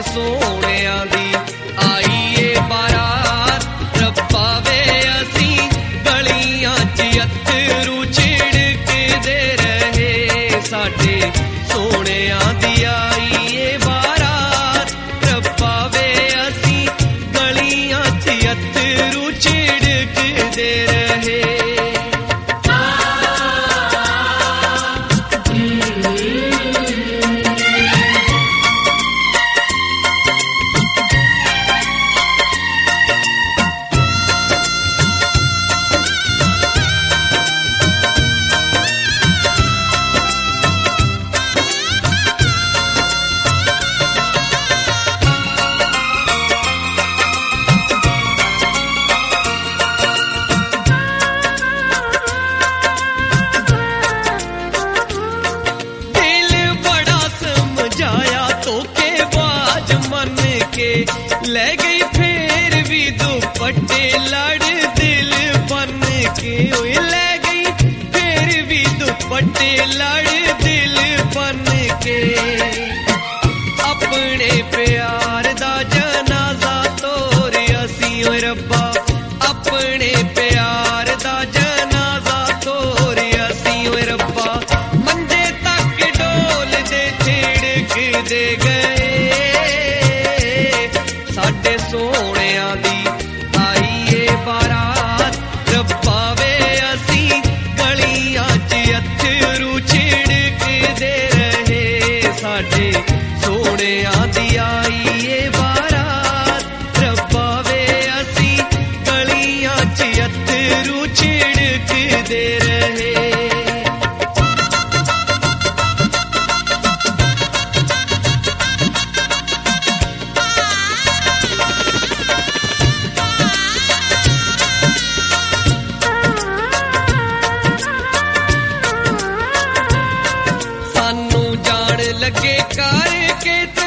सोहणियां दी आई ए बारात, रब्बा वे असीं गलियां च अत्तरू छिड़कदे रहे। साडे सोहणियां दी आई ए बारात, रब्बा वे असीं गलियां च अत्तरू छिड़कदे रहे। ले गई फिर भी दुपट्टे लड़ दिल बन के, ले गई फिर भी दुपट्टे लड़ दिल बन के। अपने प्यार दा जनाजा तोरे असीं ओ रब्बा, अपने प्यार दा जनाजा तोरे असीं ओ रब्बा। मंजे तक डोल दे छिड़क दे गए, साडे सोहणियां दी आई ए बारात, रब्बा वे असीं गलियां च अत्तरू छिड़कदे रहे। साडे सोहणियां दी आई ए बारात, रब्बा वे असीं गलियां च अत्तरू छिड़कदे रहे। लगे करके